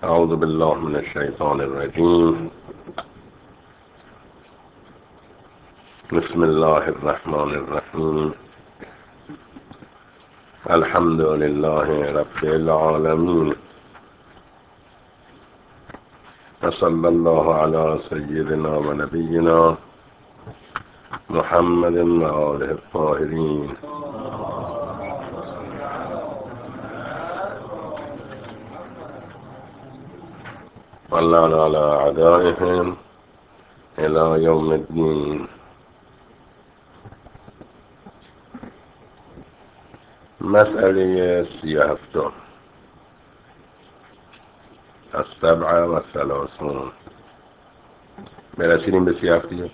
أعوذ بالله من الشيطان الرجيم. بسم الله الرحمن الرحيم. الحمد لله رب العالمين، وصلى الله على سيدنا ونبينا محمد وآله الطاهرين. واللعن على أعدائهم إلى يوم الدين. مسألة 37 السبعة والثلاثون. برسيلين بسيافتي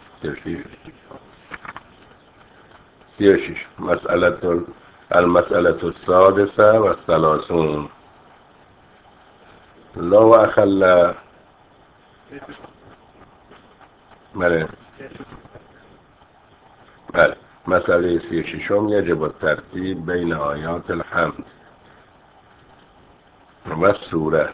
36 المسألة السادسة والثلاثون. لو أخل بله مسألة 36 يجب الترتيب بين آيات الحمد والسورة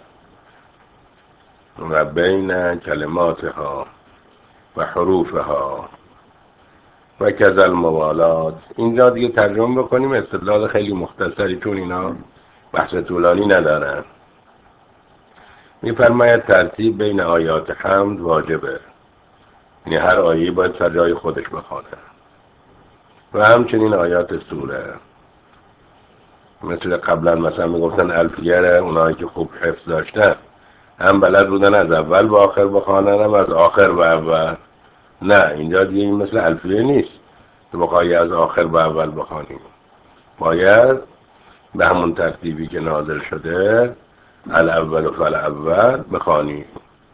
وبين كلماتها وحروفها وكذا الموالات. اینجا دیگه ترجمه بکنیم، استدلال خیلی مختصری چون اینا بحث طولانی ندارن. میفرماید ترتیب بین آیات حمد واجبه، یعنی هر آیه باید سر جای خودش بخونه و همچنین آیات سوره. مثل قبلا مثلا میگفتن الفیه اونایی که خوب حفظ داشتن هم بلد بودن از اول به آخر بخوانن هم از آخر به اول. نه، اینجا دیگه این مثل الفیه نیست که بخوایی از آخر به اول بخوانیم، باید به همون ترتیبی که نازل شده الاول فالاول بخوانیم.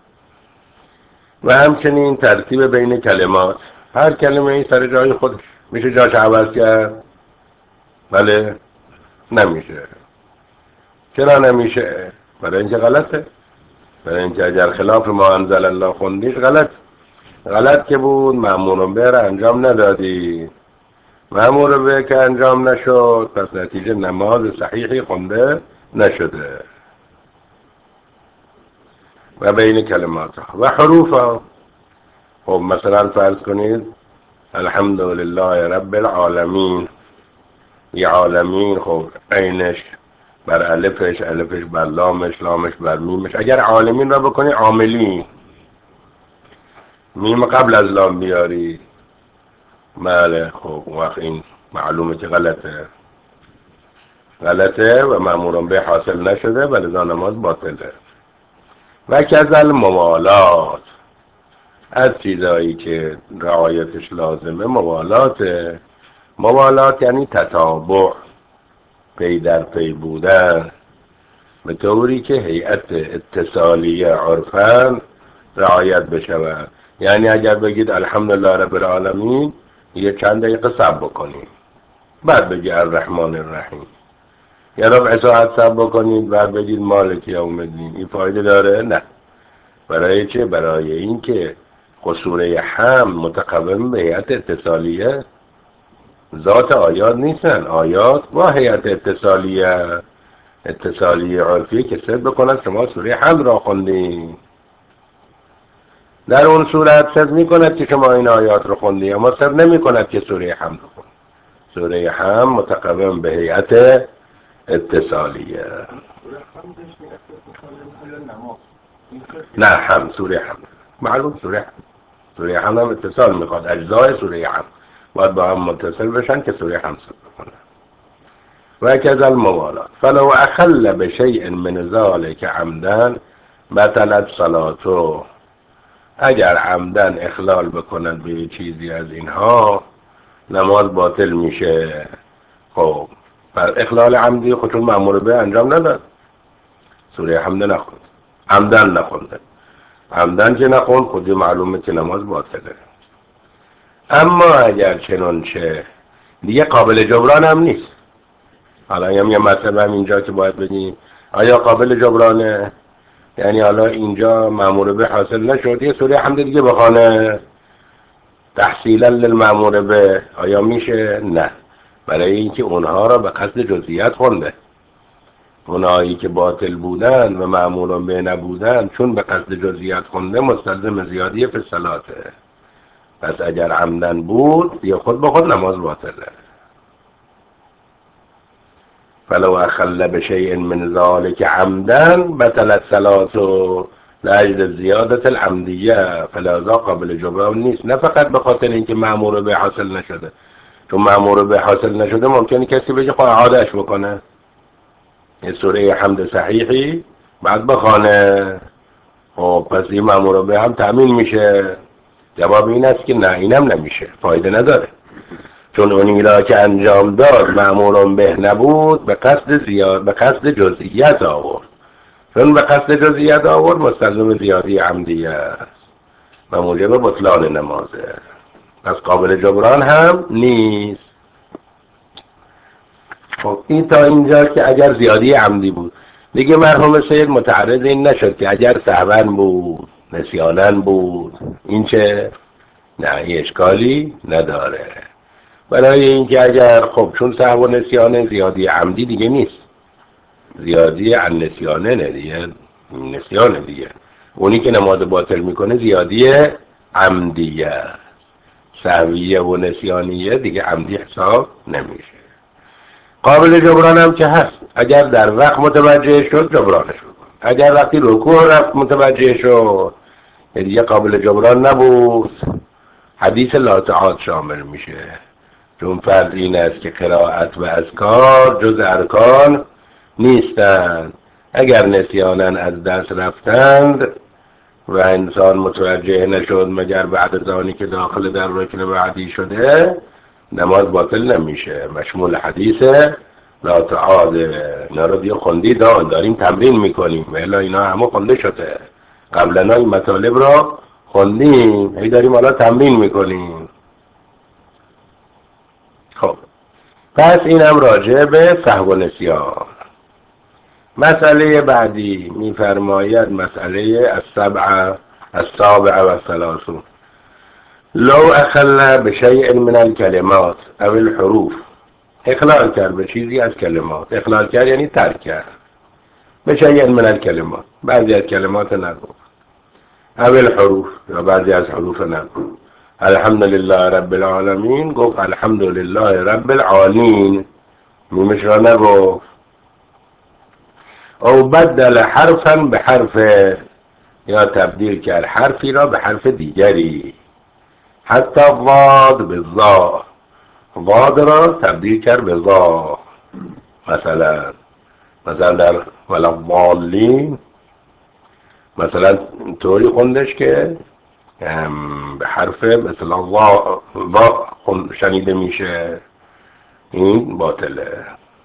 و همچنین ترتیب بین کلمات، هر کلمه این سر جای خودش. میشه جاش عوض کرد؟ بله، نمیشه. چرا نمیشه؟ برای اینکه غلطه. برای اینکه اگر خلاف ما انزل الله خوندیش غلط که بود، مأمور به را انجام ندادی. مأمور به که انجام نشد، پس نتیجه نماز صحیحی خونده نشده. و بین کلمات و حروف. خب مثلا فرض کنید الحمدلله رب العالمین. یه عالمین، خب عینش بر الفش، الفش بر لامش، لامش بر میمش. اگر عالمین را بکنی عاملین، میم قبل از لام بیاری، بله خب وقت این معلومه که غلطه و مأمورم به حاصل نشده و لذا نماز باطله. و کذل موالات، از چیزایی که رعایتش لازمه موالات یعنی تتابع، پی در پی بودن، به طوری که هیئت اتصالیه عرفاً رعایت بشود. یعنی اگر بگید الحمدلله رب العالمین، یه چند دقیقه صبر بکنید، بعد بگید الرحمن الرحیم. یه ربع ساعت صبر بکنید بعد بگید مالک یوم الدین. این فایده داره؟ نه. برای چه؟ برای این که سوره حمد متقوم به هیئت اتصالیه، ذات آیات نیستن. آیات با هیئت اتصالیه عرفی که ثبت بکنند شما سوره حمد را خوندین. در اون صورت ثبت میکند که شما این آیات رو خوندین، اما ثبت نمیکند که سوره حمد رو خوندین. سوره حمد متقوم به هیئت اتصالیه. نه، حمد، سوره حمد معلوم. سوره حمد هم اتصال میخواد، اجزای سوره حمد باید با هم متصل بشن که سوره حمد بکنه. و کذا الموالات فلو اخل بشیء من ذلک عمدا بطلت صلاته. اگر عمدن اخلال بکند به چیزی از اینها، نماز باطل میشه. خب بر اخلال عمدی خودشون مأمور به انجام نداد، سوره حمد نخوند، عمدن نخونده. عمدن که نخوند خودی معلومه که نماز باطله. اما اگر چنانچه دیگه قابل جبران هم نیست. حالا یه مطلب هم اینجا که باید بگیم آیا قابل جبرانه؟ یعنی حالا اینجا مأمور به حاصل نشد، یه سوره حمد دیگه بخوانه تحصیلا للمأمور به، آیا میشه؟ نه. برای اینکه اونها را به قصد جزئیات خونده. اونایی که باطل بودن و معمول به نبودن چون به قصد جزئیات خونده مستلزم زیادی فی الصلاته. پس اگر عمدن بود یا خود به خود نماز باطله. فلو اخل بشیء من ذلك عمدا بطلت صلاته لاجل زیادت العمدیه، فلذا قابل جبران نیست. نه فقط به خاطر اینکه مأمور به حاصل نشده، چون مأمور به حاصل نشده ممکنه کسی بگه خب عادش بکنه یه سوره حمد صحیحی بعد بخوانه، خب پس این مأمور به هم تأمین میشه. جواب این است که نه، اینم نمیشه، فایده نداره، چون اونی را که انجام داد مأمور به نبود به قصد جزئیات آورد، چون به قصد جزئیات آورد مستلزم زیادی عمدیه است و موجب بطلان نمازه، پس قابل جبران هم نیست. خب این تا اینجا که اگر زیادی عمدی بود. دیگه مرحوم سید متعرض این نشد که اگر سهون بود، نسیانن بود، این چه؟ نه، این اشکالی نداره. برای اینکه اگر خب چون سهو و نسیانه زیادی عمدی دیگه نیست، زیادی عن نسیانه نه دیگه، نسیانه دیگه. اونی که نماز باطل میکنه زیادی عمدیه، سهویه و نسیانیه دیگه عمدی حساب نمیشه. قابل جبران هم که هست، اگر در وقت متوجه شد جبرانش بکن، اگر وقتی رکوع رفت متوجه شد دیگه قابل جبران نبود، حدیث لا تعاد شامل میشه. چون فرض این است که قرائت و اذکار جز ارکان نیستند. اگر نسیانن از دست رفتند و انسان متوجه نشد مگر بعد از آنی که داخل در رکن بعدی شده، نماز باطل نمیشه، مشمول حدیث لا تعاد. اینا رو دیگه خوندی داریم تمرین میکنیم، ولی اینا همه خونده شده، قبلا این مطالب را خوندیم، هی داریم حالا تمرین میکنیم. خب پس اینم راجع به سهو و نسیان. مسئله بعدی میفرماید مسئله السابع و الثلاثون. لو اخل بشیء من الکلمات او الحروف، اخلال کرد به چیزی از کلمات، اخلال کرد یعنی ترک کرد، بشیء من الکلمات، بعضی از کلمات نگفت، او الحروف یا بعضی از حروف نگفت. الحمدلله رب العالمین گفت الحمدلله رب العالمین، میمش را نگفت. او بدل حرفا به حرف، یا تبدیل کرد حرفی را به حرف دیگری، حتی ضاد به ضا، ضاد را تبدیل کرد به ضا. مثلا در ولضالین مثلا طوری خوندش که به حرف مثلا ضا شنیده میشه، این باطله.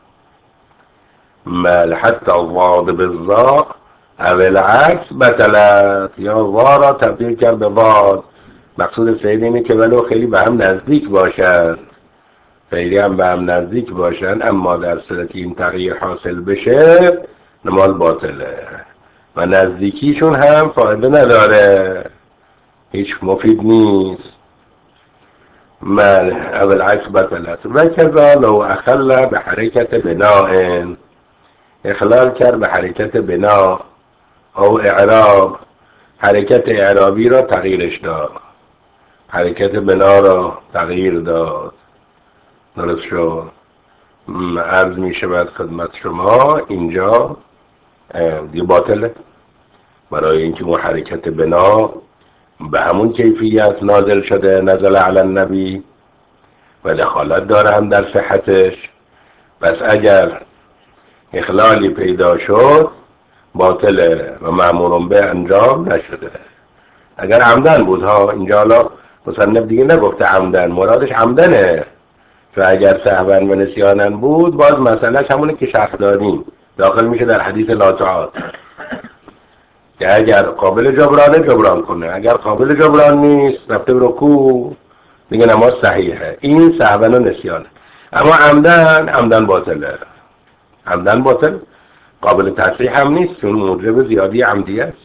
بل حتی ضاد به ضا او العکس بطلت، یا ضا را تبدیل کرد به ضاد. مقصود سید اینه که ولو خیلی به هم نزدیک باشن، خیلی هم به هم نزدیک باشن، اما در صورت این تغییر حاصل بشه نماز باطله و نزدیکیشون هم فایده نداره، هیچ مفید نیست. بل او العکس بطلت. و کذا لو اخل به حرکت بناء، اخلال کرد به حرکت بنا او اعراب، حرکت اعرابی را تغییرش داد، حرکت بنا را تغییر داد، درست شد. عرض می شود خدمت شما اینجا دیگه باطله، برای اینکه اون حرکت بنا به همون کیفیت نازل شده، نزل علی النبی و دخالت داره هم در صحتش. بس اگر اخلالی پیدا شد باطله و مأمور به انجام نشده. اگر عمدن بود ها، اینجا حالا مصنف دیگه نگفته عمدن، مرادش عمدنه، و اگر سهون و نسیانن بود باز مسئله همونه که شرح داریم، داخل میشه در حدیث لا تعاد، که اگر قابل جبرانه جبران کنه، اگر قابل جبران نیست رفته رکوع دیگه نماز صحیحه. این سهون و نسیانه. اما عمدن باطله، عمدن باطل قابل تصحیح هم نیست، چون موجب زیادی عمدی است.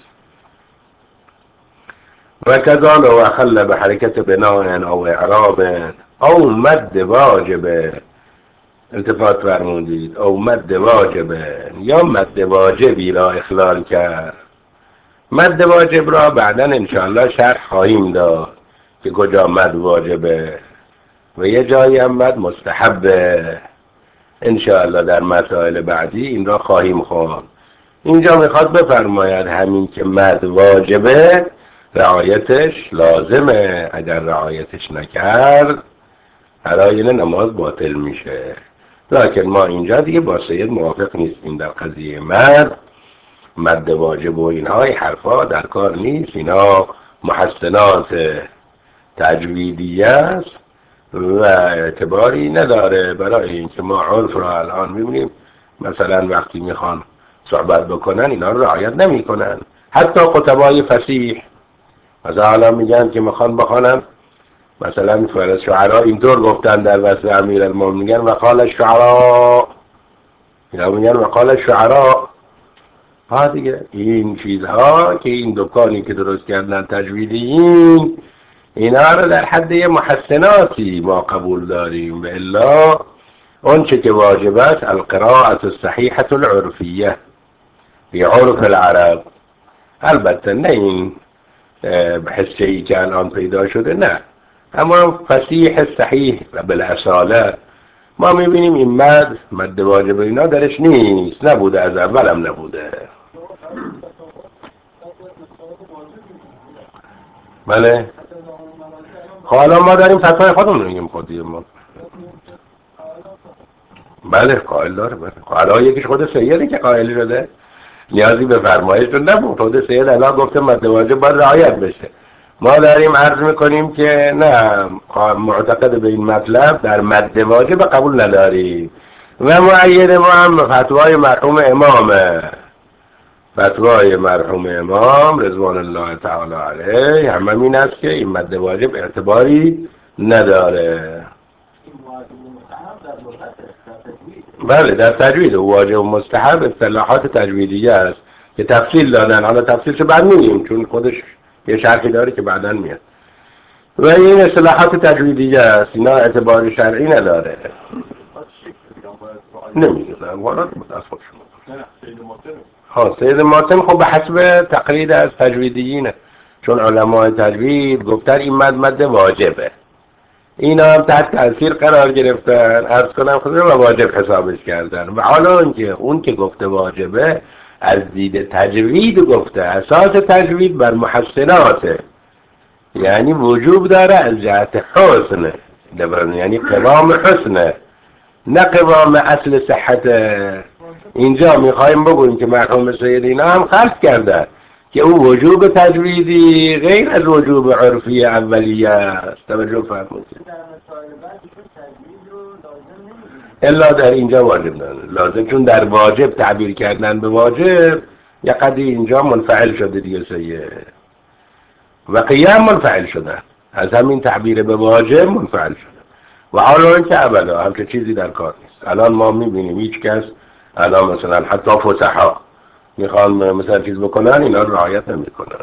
و کذا لو اخل به حرکت بناء او اعراب او مد واجب التفات فرمودید او مد واجبه یا مد واجبی را اخلال کرد. مد واجب را بعدا انشاءالله شرح خواهیم داد که کجا مد واجبه و یه جایی هم مد مستحبه. انشاءالله در مسائل بعدی این را خواهیم خواند. اینجا میخواد بفرماید همین که مد واجبه رعایتش لازمه، اگر رعایتش نکرد هراین نماز باطل میشه. لکن ما اینجا دیگه با سید موافق نیستیم در قضیه مد واجب و اینها حرفا در کار نیست. اینا محسنات تجویدیه است و اعتباری نداره برای اینکه ما عرف را الان میبینیم مثلا وقتی میخوان صحبت بکنن اینا رو رعایت نمی کنن. حتی خطبای فصیح مثلا میگن که میخوان بخوانن مثلا شعرا اینطور گفتن در وصف امیرالمومنین میگن وقال الشعراء، اینا میگن وقال الشعراء. ها دیگه این چیزها که این دکانی که درست کردن تجویدیین اینا رو در حد محسناتی ما قبول داریم و الا اون چه که واجب است القراءة الصحیحة العرفیه فی عرف العرب. البته نه این حسیه‌ای که الان پیدا شده، نه، اما فصیح صحیح و بالاصاله ما میبینیم این مد واجب اینا درش نیست، نبوده، از اولم نبوده. بله حالا ما داریم فتوای خودمون میگیم خودی ما. بله قائل داره. بله حالا یکیش خود سیده که قائل شده نیازی به فرمایشتون نبود. خود سید الان گفته مد واجب باید رعایت بشه. ما داریم عرض میکنیم که نه، معتقد به این مطلب در مد واجب قبول نداریم و معید ما هم فتوای مرحوم امامه. فتوای مرحوم امام رضوان الله تعالی علیه هم این است که این مد واجب اعتباری نداره. بله در تجوید واجب و مستحب اصطلاحات تجویدیه است که تفصیل دادن. حالا تفصیلش بعد میگیم چون خودش یه شرحی داره که بعداً میاد و این اصطلاحات تجویدیه است، اینا اعتبار شرعی نداره. نمیدونم والا از خودشون. سید ماتم خب به حسب تقلید از تجویدیینه، چون علماء تجوید گفتن این مد واجبه، اینا هم تحت تاثیر قرار گرفتن، عرض کنم خودم و واجب حسابش کردن. و حالا اینکه اون که گفته واجبه از دید تجوید گفته، اساس تجوید بر محسناته، یعنی وجوب داره از جهت حسن، یعنی قوام حسنه نه قوام اصل صحته. اینجا میخوایم بگویم که مرحوم سید اینا هم خلط کرده که او وجوب تجویدی غیر از وجوب عرفی اولیه است. توجه فرمودید. الا در اینجا واجب داره لازم، چون در واجب تعبیر کردن به واجب یا قدی اینجا منفعل شده دیگه سید و قیام منفعل شدن، از همین تعبیر به واجب منفعل شده. و حالا این که اولا همچه چیزی در کار نیست. الان ما میبینیم هیچ کس الان مثلا حتی فصحا میخوان مثلا چیز بکنن اینا رعایت نمیکنن.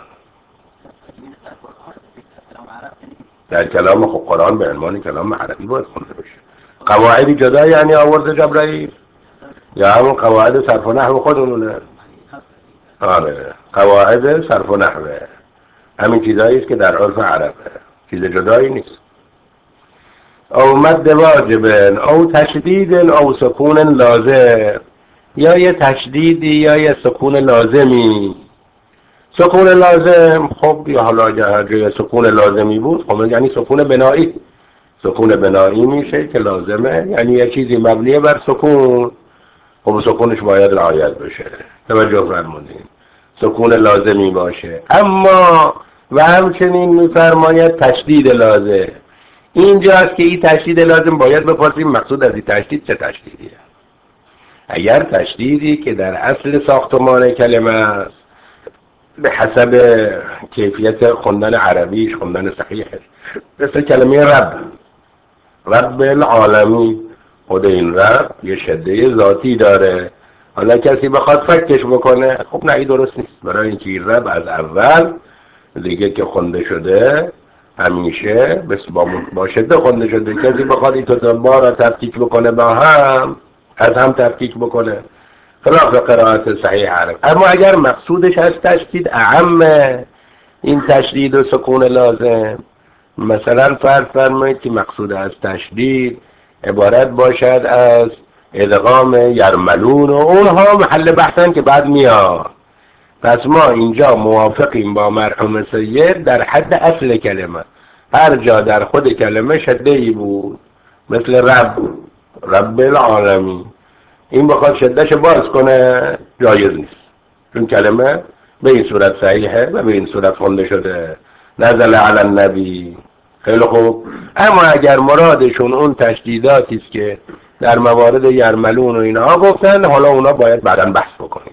در کلام خب قرآن به عنوان کلام عربی باید خونده بشه. قواعدی جدا یعنی آورده جبرائیل یا همون قواعد صرف و نحو خودمونه؟ آره قواعد صرف و نحوه همین چیزایی است که در عرف عربه، چیز جدایی نیست. او مد واجب او تشدید او سکون لازم، یا یه تشدیدی یا یه سکون لازمی. سکون لازم خب یا حالا اگر سکون لازمی بود خب یعنی سکون بنایی. سکون بنایی میشه که لازمه، یعنی یه چیزی مبنیه بر سکون، خب سکونش باید رعایت بشه. توجه فرمودین سکون لازمی باشه. اما و همچنین میفرماید تشدید لازم. اینجاست که این تشدید لازم باید بپرسیم مقصود از این تشدید چه تشدیدیه. اگر تشدیدی که در اصل ساختمان کلمه است به حسب کیفیت خوندن عربیش، خوندن صحیحش، مثل کلمه رب العالمین، خود این رب یه شده ذاتی داره. حالا کسی بخواد فکش بکنه خب نه این درست نیست، برای اینکه این رب از اول دیگه که خونده شده همیشه با شده خونده شده. کسی بخواد این تا با را تفکیک بکنه با هم، از هم تفکیک بکنه، خلاف قرائت صحیح عرب. اما اگر مقصودش از تشدید اعم این تشدید و سکون لازم، مثلا فرض فرمایید که مقصود از تشدید عبارت باشد از ادغام یرملون و اونها محل بحثن که بعد میاد. پس ما اینجا موافقیم با مرحوم سید در حد اصل کلمه. هر جا در خود کلمه شده‌ای بود، مثل رب العالمین، این بخواد شدهش باز کنه جایز نیست، چون کلمه به این صورت صحیحه و به این صورت خونده شده نزل علی النبی. خیلی خوب. اما اگر مرادشون اون تشدیداتی است که در موارد یرملون و اینها گفتن، حالا اونا باید بعداً بحث بکنیم.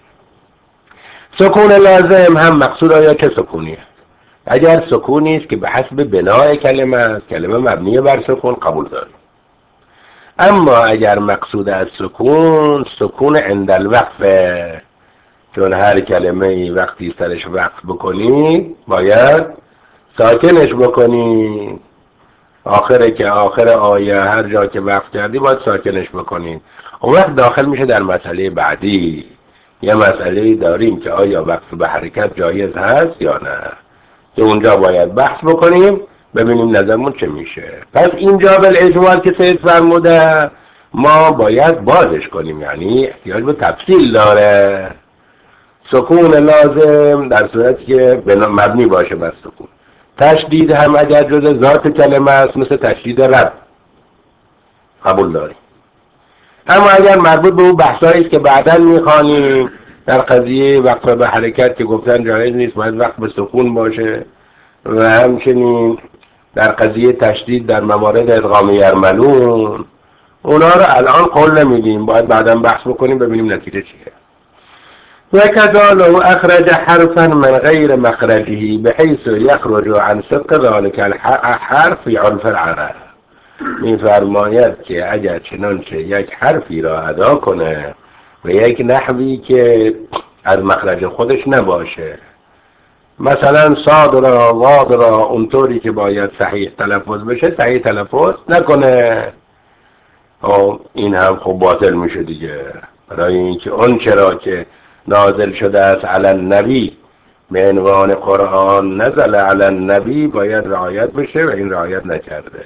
سکون لازم هم مقصود آیا چه سکونیه؟ اگر سکونی است که به حسب بنای کلمه است، کلمه مبنی بر سکون، قبول داریم. اما اگر مقصود از سکون عند الوقفه، چون هر کلمه وقتی سرش وقف بکنی باید ساکنش بکنی. آخر آیه هر جا که وقف کردی باید ساکنش بکنی. اون وقت داخل میشه در مسئله بعدی. یه مسئله داریم که آیا وقف به حرکت جایز هست یا نه، که اونجا باید بحث بکنیم ببینیم نظرمون چه میشه. پس اینجا بالاجمال که سید فرموده ما باید بازش کنیم، یعنی احتیاج به تفصیل داره. سکون لازم در صورتی که مبنی باشه بر سکون. تشدید هم اگر جز ذات کلمه است، مثل تشدید رب، قبول داریم. اما اگر مربوط به اون بحثایی است که بعداً میخوانیم در قضیه وقف به حرکت که گفتن جایز نیست، باید وقف به سکون باشه، و همچنین در قضیه تشدید در موارد ادغام یرملون، اونا رو الان قول نمیدیم، باید بعداً بحث بکنیم ببینیم نتیجه چیه. وكذا لو أخرج حرفا من غير مخرجه بحيث يخرج عن صدق ذلك الحرف في عرف العرب. می‌فرماید که اگر چنانچه یک حرفی را ادا کنه و یک نحوی که از مخرج خودش نباشه، مثلا صاد را واد را اونطوری که باید صحیح تلفظ بشه صحیح تلفظ نکنه، این هم خب باطل میشه دیگه. برای اینکه اون چرا که نازل شده است علی النبی به عنوان قرآن نزل علی النبی باید رعایت بشه و این رعایت نکرده.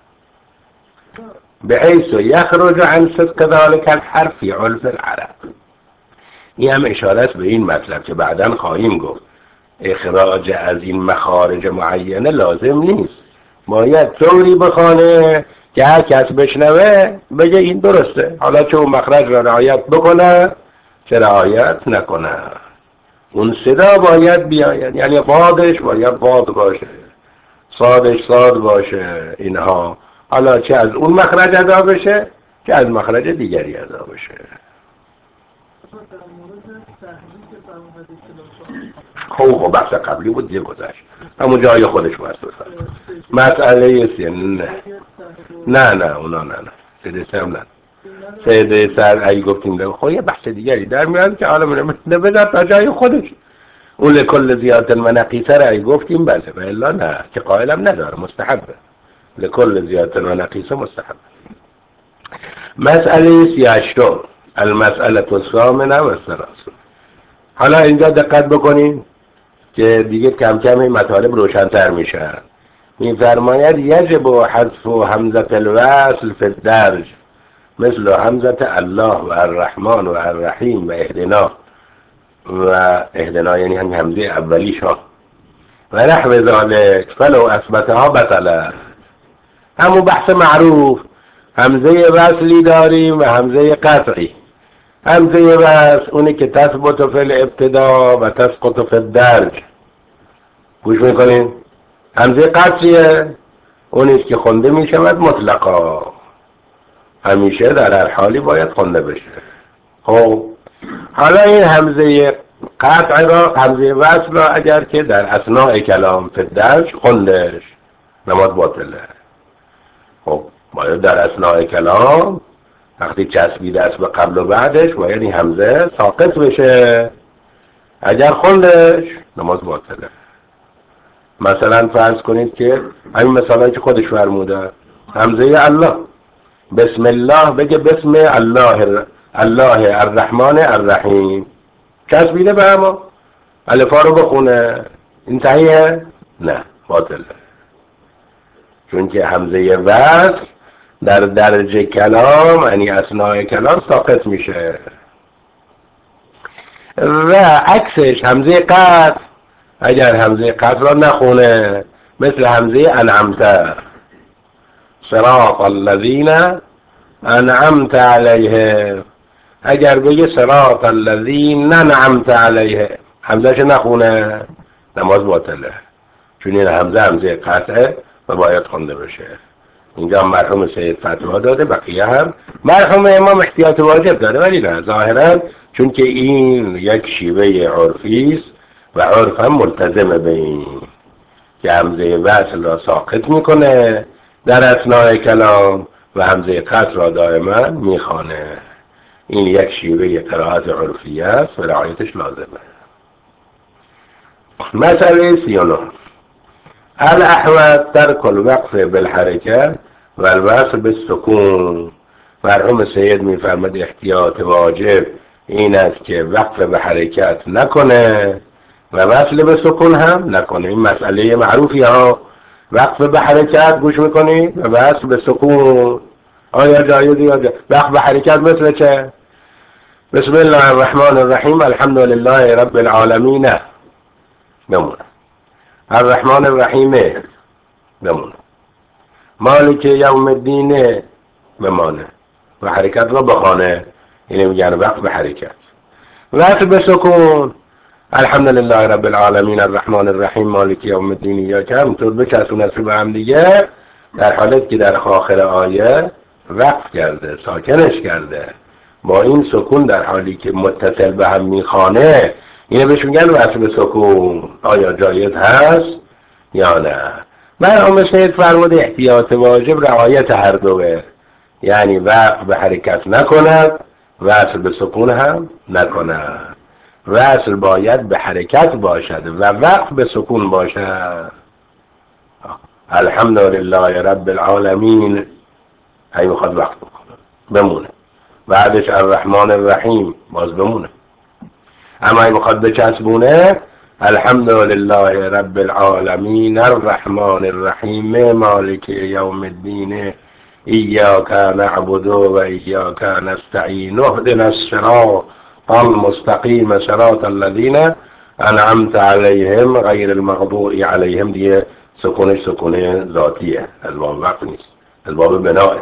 بحیث یخرج عن صدق ذلك الحرف فی عرف العرب. این هم اشاره است به این مطلب که بعداً خواهیم گفت. اخراج از این مخارج معینه لازم نیست، باید طوری بخوانه که هر کس بشنوه بگه این درسته، حالا چه اون مخرج را رعایت بکنه چه رعایت نکنه. اون صدا باید بیاید، یعنی وادش باید واد باشه، صادش صاد باشه، اینها حالا چه از اون مخرج ادا بشه چه از مخرج دیگری ادا بشه. خب بحث قبلی بود دیگه گذشت، همون جای خودش محسوسه. مسئله سین نه اونا نه سیده سم نه سیده سر ای گفتیم ده خب یه بحث دیگری در میاد که حالا نبدر تا جای خودش. اون لکل زیادت و نقیصه را ای گفتیم بله، و الا نه که قائلم نداره، مستحبه. لکل زیادت و نقیصه مستحبه. مسئله 38 المسئله الثامنه و الثلاثون. حالا اینجا دقت بکنین که دیگه کم کم این مطالب روشن‌تر میشن. می‌فرماید یجب حذف همزه الوصل فی الدرج مثل همزه الله و الرحمن و الرحیم و اهدنا یعنی هم همزه اولیش ها و نحو ذالک فلو اثبتها بطله. همون بحث معروف، همزه وصلی داریم و همزه قطعی. همزه وصل اونی که تثبت فی الابتدا و تسقط فی الدرج. گوش میکنین؟ همزه قطعیه اونیست که خونده میشود مطلقا، همیشه در هر حالی باید خونده بشه. خب حالا این همزه قطع را، همزه وصل را اگر که در اثناء کلام فی الدرج خوندش نماز باطله. خب باید در اثناء کلام وقتی چسبیده است به قبل و بعدش باید این همزه ساقط بشه، اگر خوندش نماز باطله. مثلا فرض کنید که همین مثلا که خودش فرموده همزه الله، بسم الله بگه بسم الله الرحمن الرحیم، چسبیده به همه الفا رو بخونه، این صحیحه؟ نه، باطله، چون که همزه وصل در درجه کلام یعنی اثناء کلام ساقط میشه. و عکسش همزه قطع، اگر همزه قطع را نخونه مثل همزه انعمت، صراط الذین انعمت علیهم، اگر بگه صراط الذین انعمت علیهم همزهش نخونه نماز باطله، چون این همزه قطعه و باید خونده بشه. اینجا مرحوم سید فتوا داده، بقیه هم مرحوم امام احتیاط واجب داده، ولی نه ظاهرا چون که این یک شیوه عرفی است و عرف هم ملتزم به این که همزه وصل را ساقط میکنه در اثناء کلام و همزه قطع را دائما میخوانه. این یک شیوه قرائت عرفی است و رعایتش لازمه. مسئله 39 الاحوط ترک الوقف بالحرکه و الوصل بالسکون. مرحوم سید میفرماد احتیاط واجب این است که وقف به حرکت نکنه و وصل به سکون هم نکنه. این مسئله معروفی ها، وقف به حرکت گوش میکنی و وصل به سکون آیا جایزی یا جایز؟ وقف به حرکت مثل چه؟ بسم الله الرحمن الرحیم الحمد لله رب العالمین بمونه، الرحمن الرحیم بمونه، مالک یوم الدین بمانه و حرکت را بخانه، اینه میگن وقف به حرکت. وصل به سکون الحمد لله رب العالمین الرحمن الرحیم مالک یوم الدین یا که همطور بچسبونه به هم دیگه، در حالت که در آخر آیه وقف کرده، ساکنش کرده، با این سکون در حالی که متصل به هم میخوانه، اینه بهش میگن وصل به سکون. آیا جایز هست یا نه؟ مرحوم سید فرمود احتیاط واجب رعایت هر دوه، یعنی وقف به حرکت نکند، وصل به سکون هم نکند. وصل باید به حرکت باشد و وقف به سکون باشد. الحمد لله رب العالمین هی میخواد وقف بکنه بمونه، بعدش الرحمن الرحیم باز بمونه، اما هی میخواد بچسبونه الحمد لله رب العالمین الرحمن الرحیم مالک یوم الدین ایاک نعبد و ایاک نستعین اهدنا الصراط المستقیم صراط الذین انعمت علیهم غیر المغضوب علیهم. دیگه سکونش سکونه ذاتیه، از باب وقت نیست، از باب بناه.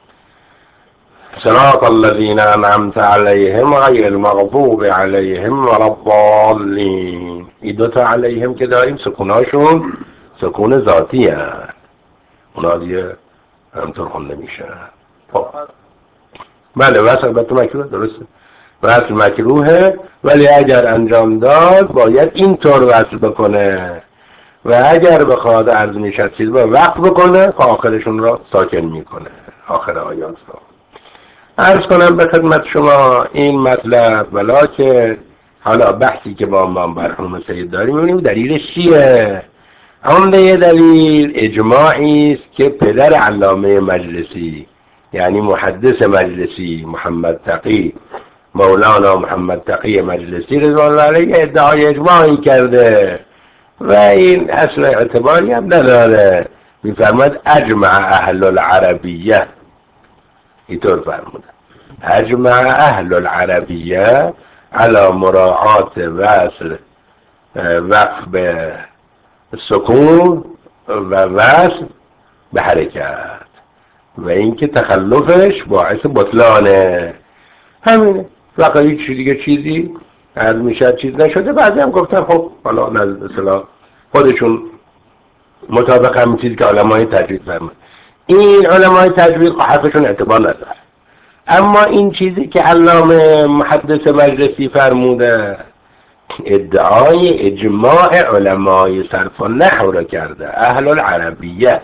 صراط الذین انعمت علیهم غیر المغضوب علیهم ولا الضالین. این دوتا علیهم که داریم سکوناشون سکون ذاتی هست، اونا دیگه همطور خونده میشه. خب بله وصل البته مکروه، درسته وصل مکروهه، ولی اگر انجام داد باید اینطور وصل بکنه و اگر بخواد عرض میشد چیز با وقت بکنه آخرشون را ساکن میکنه، آخر آیات را. عرض کنم به خدمت شما این مطلب، ولا که حالا بحثی که با ما مرحوم سید داریم ببینیم دلیلش چیه. عمده دلیل اجماعی است که پدر علامه مجلسی یعنی محدث مجلسی محمد تقی، مولانا محمد تقی مجلسی رضوان الله علیه ادعای اجماعی کرده و این اصل اعتباری هم نداره. میفرماد اجمع اهل العربیه، اینطور فرموده اجمع اهل العربیه علی مراعات وصل وقف به سکون و وصل به حرکت و اینکه تخلفش باعث بطلانه. همینه، فقط هیچ دیگه چیزی از میشه چیز نشده. بعضی هم گفتن خب حالا مثلا خودشون مطابق همین چیزی که علمای تجوید فرمود، این علمای تجوید حرفشون اعتبار نداره، اما این چیزی که علامه محدث مجلسی فرموده ادعای اجماع علمای صرف و نحو را کرده. اهل العربیه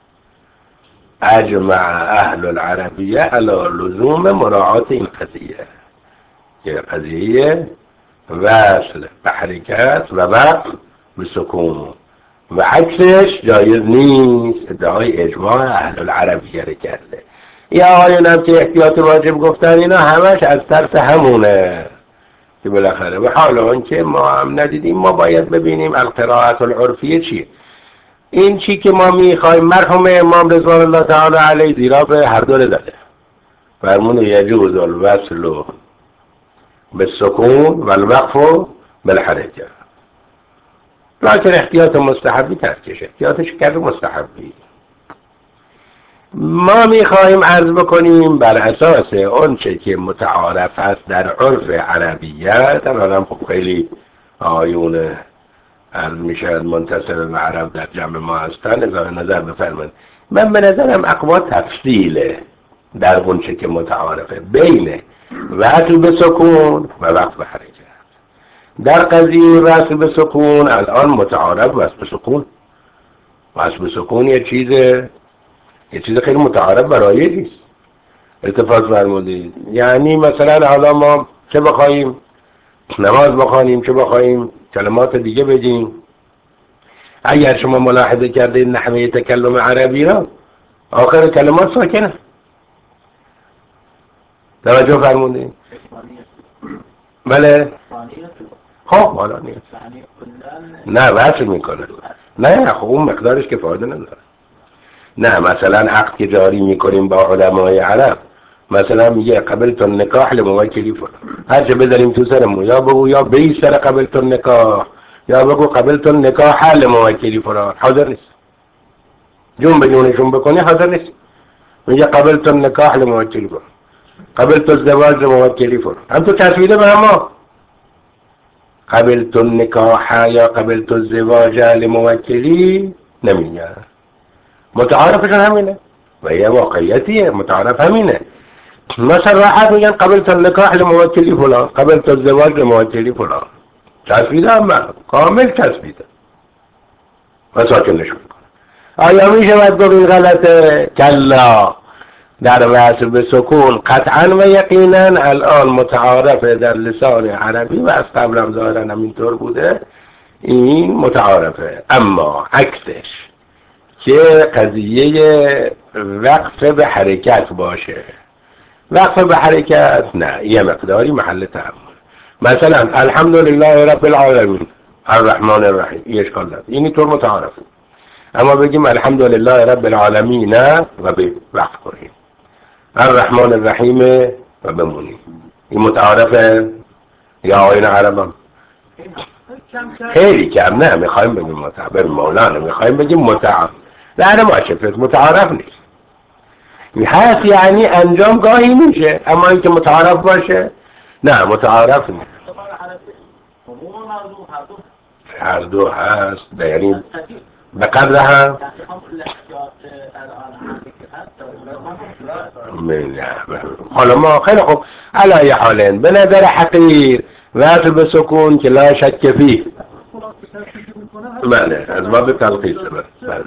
اجمع اهل العربیه علی لزوم مراعات این قضیه، که قضیه وصل به حرکت و وقف به سکون و عکسش جایز نیست. ادعای اجماع اهل العربیه رو کرده. یا آقایون هم که احتیاط واجب گفتن اینا همش از طرف همونه که بالاخره به حال اون که ما هم ندیدیم، ما باید ببینیم القراءت العرفیه چیه. این چی که ما میخوایم مرحوم امام رضوان الله تعالی علیه زیرا به هر دوره داده، فرمون یجوز الوصل بالسکون والوقف بالحرکه، لکن احتیاط مستحبی ترکش، احتیاطش کرده مستحبی. ما میخواهیم عرض بکنیم بر اساس اون چه که متعارف است در عرف عربیت. الان خب خیلی آیون عرض میشد منتصر العرب در جمع ما هستن، اظهار نظر بفرمایید. من به نظرم اقوا تفصیله در اون چه که متعارفه بین وصل به سکون و وقف به حرکت. در قضیه وصل به سکون الان متعارف وصل به سکون. وصل به سکون یه چیز خیلی متعارف برای نیست. اتفاق فرمودید. یعنی مثلا حالا ما چه بخوایم نماز بخوانیم، چه بخوایم کلمات دیگه بگیم، اگر شما ملاحظه کردید نحوه تکلم عربی را آخر کلمات ساکنه. توجه فرمودید؟ بله. خب حالا نیست. نه وصل میکنه. نه خب اون مقدارش که فایده نداره. نه مثلا عقد که جاری میکنیم با علمای عرب، مثلا میگه قبلت النکاح لموکلی فلان، هر چه بذاریم تو سرمون یا بگو یا به سر قبلت النکاح یا بگو قبلت النکاح لموکلی فلان، حاضر نیست. جون به جونشون بکنی حاضر نیست. میگه قبلت النکاح لموکلی فلان، قبلت الزواج لموکلی فلان، هم تو تصویده به اما قبلت النکاح یا قبلت الزواج لموکلی نمیگه. متعارفشون همینه و یه واقعیتیه، متعارف همینه. مثلا راحت میگن قبلت النکاح لموکلی فلان، قبلت الزواج لموکلی فلان، تصویده هم کامل تصویده و ساکنش میکنه. آیا میشه باید گفت این غلطه؟ کلا. در وصل به سکون قطعا و یقینا الان متعارفه در لسان عربی و از قبل هم ظاهرا همینطور بوده، این متعارفه. اما عکسش که قضیه وقف به حرکت باشه، وقف به حرکت نه، یه مقداری محل تأمل. مثلا الحمدلله رب العالمین الرحمن الرحیم، این اشکال داره، این طور متعارفه. اما بگیم الحمدلله رب العالمین و به وقف کنیم الرحمن الرحیم و بمونیم، این متعارفه یا آیین عرب هم خیلی کم. نه میخوایم بگیم متعارف، مولانا میخوایم بگیم متعارف، نه ما شفت متعارف نیست. هست یعنی انجام گاهی میشه، اما اینکه متعارف باشه نه متعارف نیست. هر دو هست، یعنی به قدر هم حالا ما خیلی خوب علای حالین به نظر حقیر وصل به سکون که لا شک فیه. بله از باب تلخیص. بله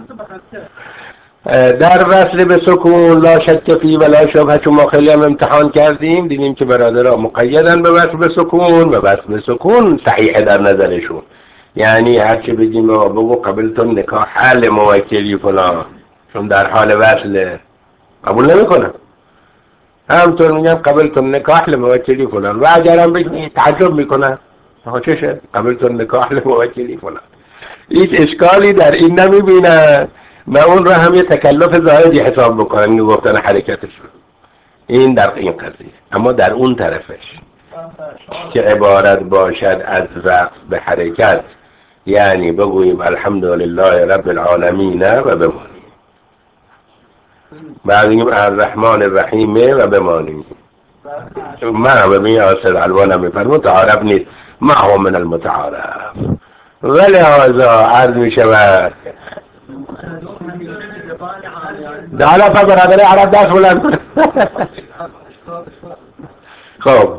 در وصل به سکون لا شک فی و لا شبهه، چون ما خیلی هم امتحان کردیم دیدیم که برادرها مقیدن به وصل به سکون و وصل به سکون صحیحه در نظرشون. یعنی هرچی بگیم بگو قبلت النکاح حل موکلی فلان، چون در حال وصل قبول نمیکنن. همطور میگن قبلت النکاح لموکلی فلان و اگرم بگی تعجب میکنن چشه قبلت النکاح لموکلی فلان، هیچ اشکالی در این نمیبینن و اون رو هم یه تکلف زائدی حساب بکنن این گفتن حرکتش رو. این در این قضیه. اما در اون طرفش که عبارت باشد از وقف به حرکت، یعنی بگوییم الحمدلله رب العالمین و بمانیم، بعد بگیم الرحمن الرحیم و بمانیم. من ببین آسر الوانم میفرمون تعارف نیست، ما هو من المتعارف، ولی هذا عرض میشود حالا پس برادر عرب دست بلند کنه. خب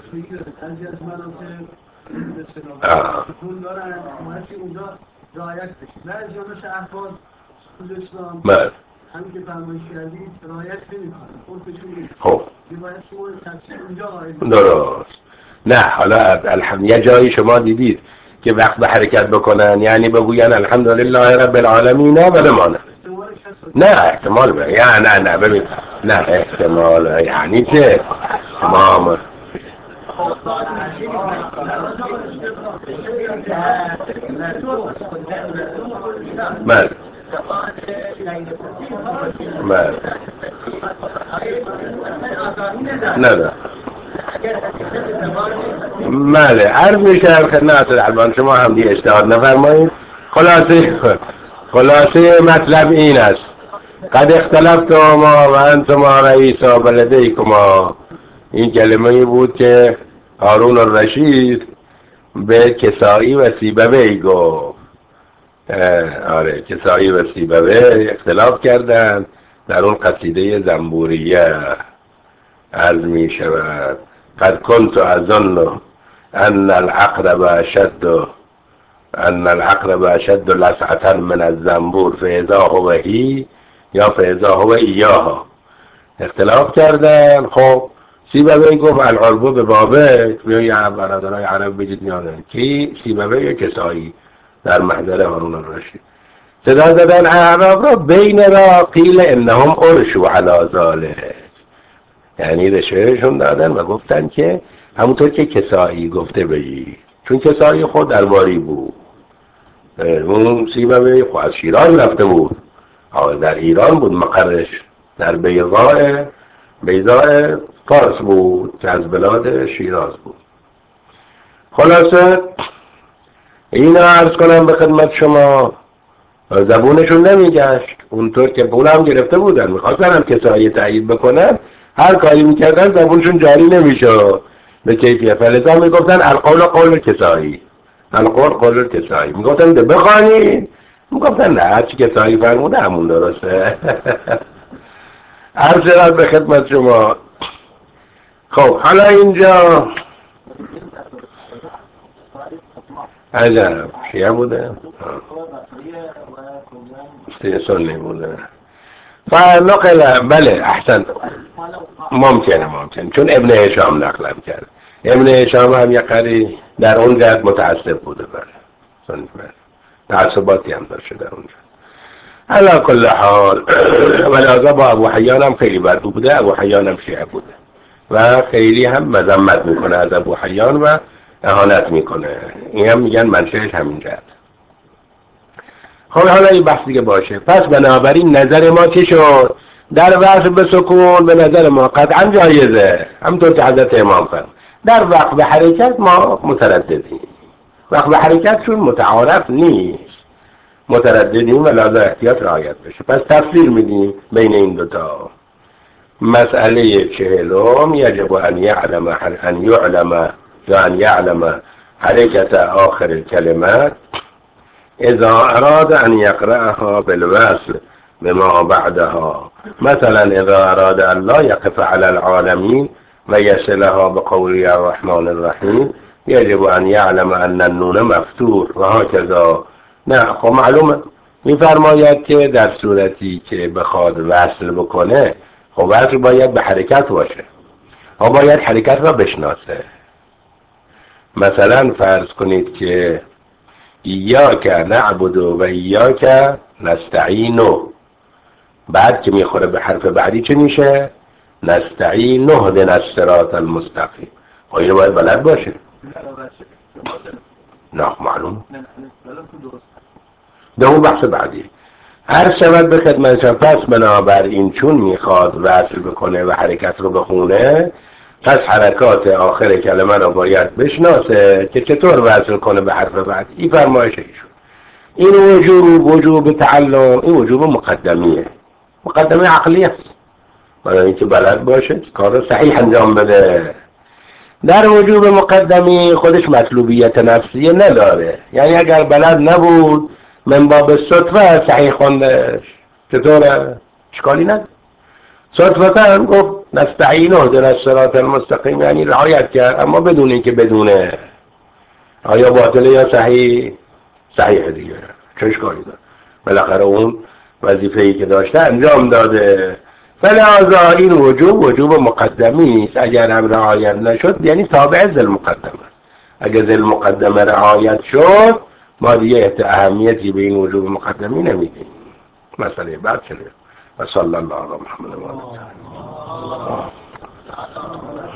بله همین که فرمایش کردید رعایت نمی‌کنه. خب درست. نه حالا یه جایی شما دیدید که وقت به حرکت بکنن، یعنی بگوین الحمدلله رب العالمین و بمانه. نه احتمال به نه ببین، نه احتمال یعنی چه تمام بله نه بله عرض میشه خدمت الان شما هم دیگه اجتهاد نفرمایید. خلاصه مطلب این است: قد اختلفتما و انتما رئیسا بلدیکما. این کلمه بود که هارون الرشید به کسایی و سیبوی گفت. آره، کسایی و سیبوی اختلاف کردند در اون قصیده زنبوریه. عرض می شود قد كنت اظن ان العقرب اشد لسعة من الزنبور فاذا هو هی یا فاذا هو ایاها. اختلاف کردن. خب سیبوی گفت العرب به بابه، یا برادرای عرب بجید میادن کی؟ سیبوی یا کسایی در محضر هارون الرشید. صدا زدن اعراب را بین را قیل انهم ارشوا علی ذلک، یعنی رشوهشون دادن و گفتن که همونطور که کسایی گفته بگی، چون کسایی خود درباری بود. اون سیبوی خود از شیراز رفته بود، در ایران بود مقرش، در بیضاء فارس بود که از بلاد شیراز بود. خلاصه این عرض کنم به خدمت شما، زبونشون نمیگشت اونطور که پول هم گرفته بودن، میخواستن هم کسایی تایید بکنن، هر کاری میکردن زبونشون جاری نمیشه به کیفیت. فلذا میگفتن القول قول کسایی، القول قول کسایی. میگفتن ده بخوانید، میگفتن نه هرچی کسایی فرموده همون درسته. عرض شد به خدمت شما. خب حالا اینجا عجب شیعه بوده، سنی بوده. فنقل، بله احسن، ممکنه چون ابن هشام نقلم کرد. ابن هشام هم یک قری در اون جهت متعصب بوده. بله تعصباتی هم داشته در اونجا. علا کل حال ولازا با ابو حیان هم خیلی بد بوده. ابو حیان هم شیعه بوده و خیلی هم مذمت میکنه از ابو حیان و اهانت میکنه. این هم میگن منشهش همین جهت. خب حالا این بحث دیگه باشه. پس بنابراین نظر ما چی شد؟ در وقت به سکون به نظر ما قطعا جایزه، همونطور که حضرت امام فرمود. در وقت به حرکت ما مترددیم، وقت به حرکت چون متعارف نیست، مترددیم و لازم احتیاط رعایت بشه. پس تفصیل میدیم بین این دوتا. مسئله 40 یجب ان یعلم حرکت آخر الکلمات اذا اراد ان یقرأها بالوصل بما بعدها. مثلا اذا اراد ان لا يقف على العالمين و یصلها بقوله الرحمن الرحیم یجب ان یعلم ان النون مفتوح و هكذا. نه خب معلومه میفرماید که در صورتی که بخواد وصل بکنه، خب وصل باید به حرکت باشه، ها باید حرکت را بشناسه. مثلا فرض کنید که ایاک نعبد و ایاک نستعین، بعد که میخوره به حرف بعدی چه میشه؟ نستعین اهدنا الصراط المستقیم. خب اینو باید بلد باشه. نه معلوم ده اون بحث بعدی. هر شود به خدمتشان. پس بنابراین چون میخواد وصل بکنه و حرکت رو بخونه، پس حرکات آخر کلمه رو باید بشناسه که چطور وصل کنه به حرف بعد. این فرمایش ایشون. این وجوب تعلم، این وجوب مقدمیه، مقدمه عقلی است، برای اینکه بلد باشه کار رو صحیح انجام بده. در وجوب مقدمی خودش مطلوبیت نفسیه نداره، یعنی اگر بلد نبود من باب صدفه صحیح خوندش چطوره؟ اشکالی نداره. صدفه هم گفت نستعین اهدنا الصراط المستقیم، یعنی رعایت کرد، اما بدون اینکه بدونه آیا باطله یا صحیح. صحیح دیگه، چه اشکالی داره؟ بالاخره اون وظیفه‌ای که داشته انجام داده. فلذا این وجوب مقدمی است. اگر هم رعایت نشد یعنی تابع ذل مقدم است. اگه ذل مقدمه رعایت شد ما دیگه اهمیتی به این وجوب مقدمی نمیدیم. مسئله بعد شده و صلی الله علی محمد و آله.